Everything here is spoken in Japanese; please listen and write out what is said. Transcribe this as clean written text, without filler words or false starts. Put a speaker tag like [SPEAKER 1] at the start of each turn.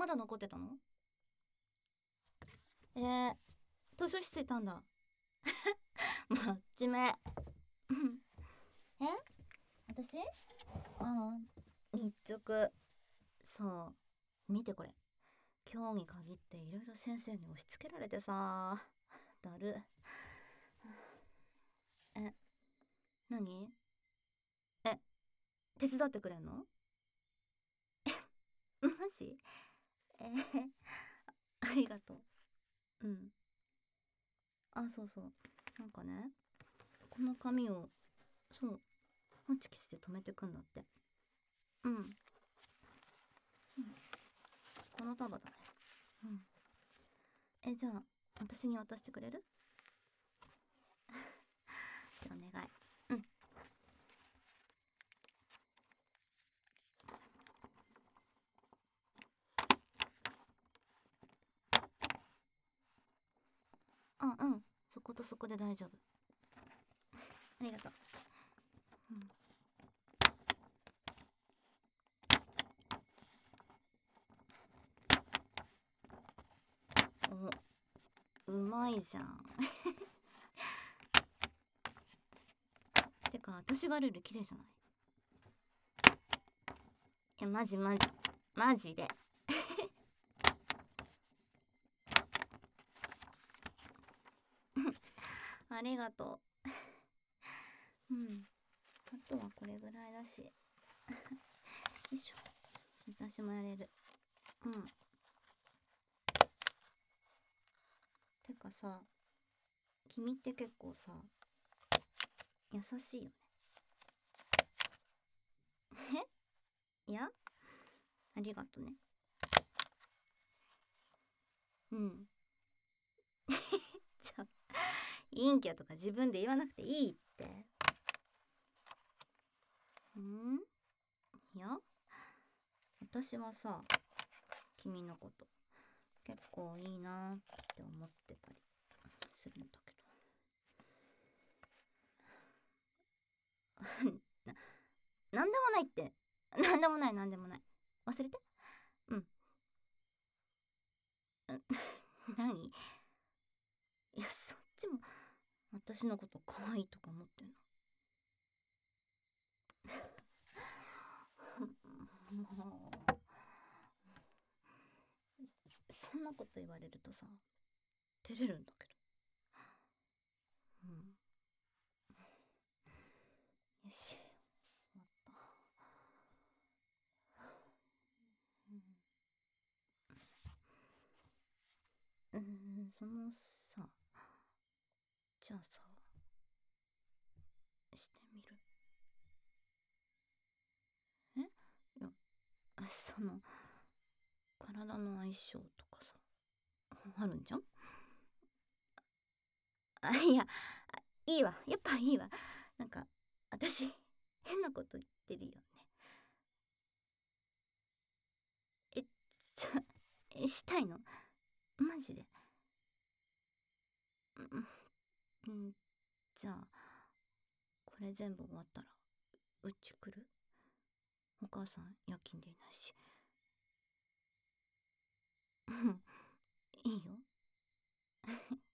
[SPEAKER 1] まだ残ってたの？図書室いたんだ。真っ面目。え、私？ああ、日直。そう、見てこれ。今日に限っていろいろ先生に押し付けられてさ。だる。え、何？え、手伝ってくれんの？マジ？ありがとう。うん。あ、そうそう。なんかね、この紙を、そう、ホチキスで留めてくんだって。うん。そう。この束だね。うん。じゃあ、私に渡してくれる？じゃあお願い。うん。あ、うん。そことそこで大丈夫。ありがとう。うん。お、うまいじゃん。てか、私がルール綺麗じゃない？いや、マジマジ。マジで。ありがとう。うん。あとはこれぐらいだし。よいしょ。私もやれる。うん。てかさ、君って結構さ、優しいよね。いや、ありがとね。うん。ちょ、陰キャとか自分で言わなくていいって。いや、私はさ、君のこと結構いいなって思ってたりするんだけど。なんでもないって。なんでもない、なんでもない。忘れて。うん。何？いや、そっちも私のこと可愛いとか思ってんの？もう、そんなこと言われるとさ、照れるんだけど。うん。よし、終わった。そのさ、じゃあさ、してみる？え、いや、その、体の相性とかさ、あるんじゃん？あ、いや、いいわ。やっぱいいわ。なんか、私、変なこと言ってるよね。え、ちしたいの？マジで？うん、じゃあ、これ全部終わったら、うち来る？お母さん夜勤でいないし。うん、いいよ。